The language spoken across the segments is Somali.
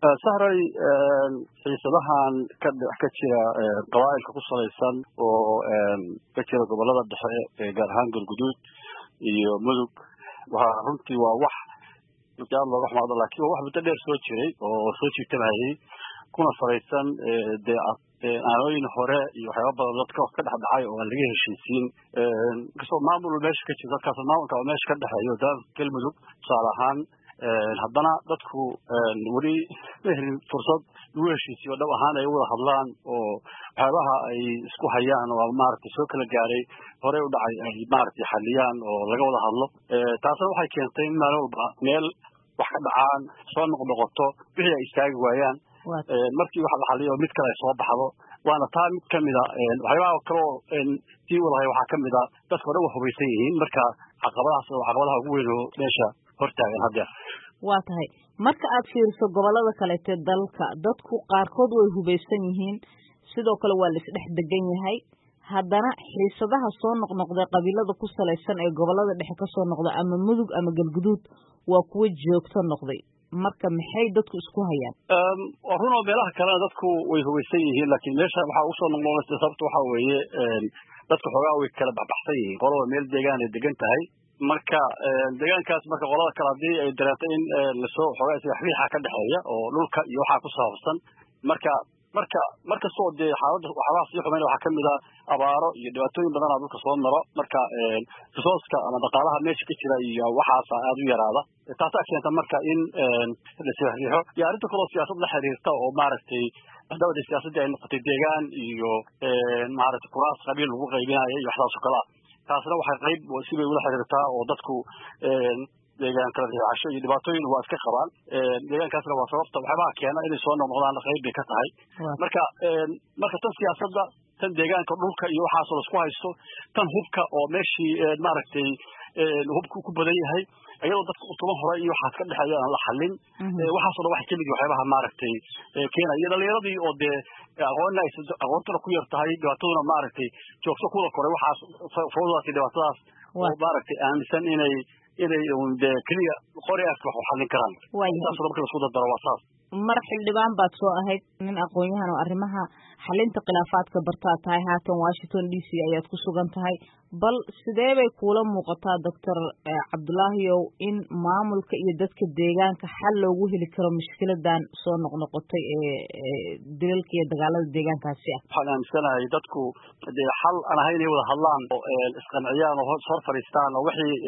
sahray xiisadahan ka jira qabaa'ilka ku salaysan oo ka jira gobolada dhexe gaar ahaan galguduud iyo mudug waxa runtii waa wax aad looga xumaado laakiin waa wax muddo dheer soo jiray oo soo jiitamayay kuna salaysan aanooyin hore iyo waxyaaba badan dadka ka dhex dhacay oo aan laga heshiisiin kasoo maamul meesha ka jira dadkaas maamulka oo meesha ka dhexeeyo galmudug tusaale ahaan haddana dadku weli ma helin fursad lagu heshiisiyo dhab ahaan ay wada hadlaan oo waxyaabaha ay isku hayaan oo maaragtay soo kala gaaray horey u dhacay ay maaragtay xaliyaan oo laga wada hadlo taasna waxay keentay in maalin walba meel wax ka dhacaan soo noqnoqoto wixii ay istaagi waayaan markii wax la xaliyo mid kale ay soo baxdo waana taa mid kamida waxyaabaha kale oo sii wadahay waxaa kamid a dadka hore waa hubaysan yihiin marka caqabadahaas oo caqabadaha ugu weyn oo meesha hortaagan haddeer waa tahay marka aad fiiriso gobolada kaleete dalka dadku qaarkood way hubaysan yihiin sidoo kale waa la isdhex degan yahay haddana xiisadaha soo noqnoqday qabiilada ku salaysan ee gobolada dhexe kasoo noqda ama mudug ama galguduud waa kuwo joogto noqday marka maxay dadku isku hayaan runoo meelaha kalena dadku way hubaysan yihiin laakiin meesha waxaa usoo noqnoqonaysa sababta waxaa weeye dadka xoogaa way kala baxbaxsan yihiin qolaba meel deegaan ay degan tahay marka deegaankaas marka qolada kale haddii ay dareento in lasoo xoogaa isriixa ka dhexeeya oo dhulka iyo waxaa ku saabsan markastoo dee xaaladda waxyaabaha sii xumayna waxaa kamid a abaaro iyo dhibaatooyin badanaa dhulka soo maro marka risooska ama dhaqaalaha meesha ka jira iyo waxaasa aada u yaraada taasaa keenta marka in lasriixo iyo arrinta kaloo siyaasad la xiriirta oo maaragtay hadaba dee siyaasaddii ay noqotay deegaan iyo maaragtay kuraas qabiil lagu qaybinayo iyo waxdaas oo kale ah taasna waxay qayb sibay ula xiriirtaa oo dadku deegaan kala riixasho iyo dhibaatooyin waa iska qabaan deegaankaasna waa sababta waxyaabaha keena inay soo noqnoqdaan qayb bay ka tahay marka tan siyaasadda tan deegaanka dhulka iyo waxaasoo laisku haysto tan hubka oo meeshii maaragtay hubku ku badan yahay iyadoo dadka utuban hore iyo waxaas ka dhexeeya aan la xallin waxaasoo dhan waxay kamid waxyaabaha maaragtay keenaya iyo dhalinyaradii oo dee aqoontuna ku yar tahay dhibaataduna maaragtay joogto kuwada koray waxaas fawdadaas iyo dhibaatadaas oo maaragtay aaminsan inay dee keliya qori afka wax u xallin karaan intaasoo marka laisku dardaro waa saas mar xildhibaan baad soo ahayd nin aqoon-yahan oo arrimaha xalinta khilaafaadka bartaad tahay haatan Washington DC ayaad ku sugan tahay bal sidee bay kuula muuqataa Dr. Cabdulaahiyow in maamulka iyo dadka deegaanka xal loogu heli karo mushkiladan soo noqnoqotay ee dilalka iyo dagaalada deegaankaasi ah waxaan aaminsanahay dadku dee xal aan ahayn inay wada hadlaan oo isqanciyaan oo hor fadhiistaan oo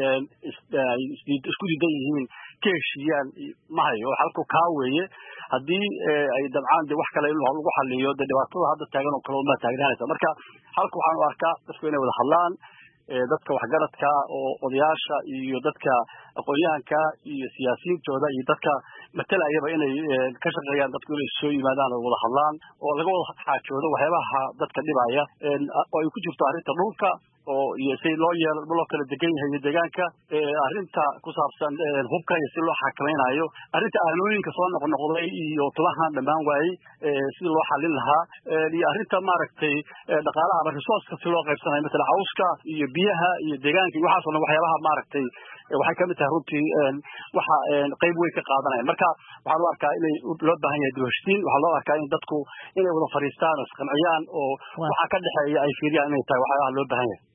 wixii isku diidan yihiin ka heshiiyaan mahayo xalku kaa weeye haddii ay dabcaan de wax kale in lagu xaliyo de dhibaatada hadda taagan oo kale uma taagnaanaysa marka halka waxaan u arkaa dadku inay wada hadlaan dadka waxgaradka oo odayaasha iyo dadka aqoon-yahanka iyo siyaasiyiintooda iyo dadka matalayaba inay ka shaqeeyaan dadku inay soo yimaadaan oo wada hadlaan oo laga wada xaajoodo waxyaabaha dadka dhibaya oo ay ku jirto arrinta dhulka oo iyo si loo kala degan yahay iyo deegaanka arrinta ku saabsan hubka iyo si loo xakamaynayo arrinta aanooyinka soo noqnoqday iyo tubahan dhammaan waayey sidii loo xallin lahaa iyo arrinta maaragtay dhaqaalaha ama resourceka si loo qaybsanayo matala cawska iyo biyaha iyo deegaanka iyo waxaasoo dhan waxyaabaha maaragtay waxay kamid tahay runtii waxa qayb weyn ka qaadanaya marka waxaa loo arkaa inay loo baahan yahay dib-u-heshiisiin waxaa loo arkaa in dadku inay wada fadhiistaan oo isqanciyaan oo waxa ka dhexeeya ay fiiriyaan inay tahay waxyaabaha loo baahan yahay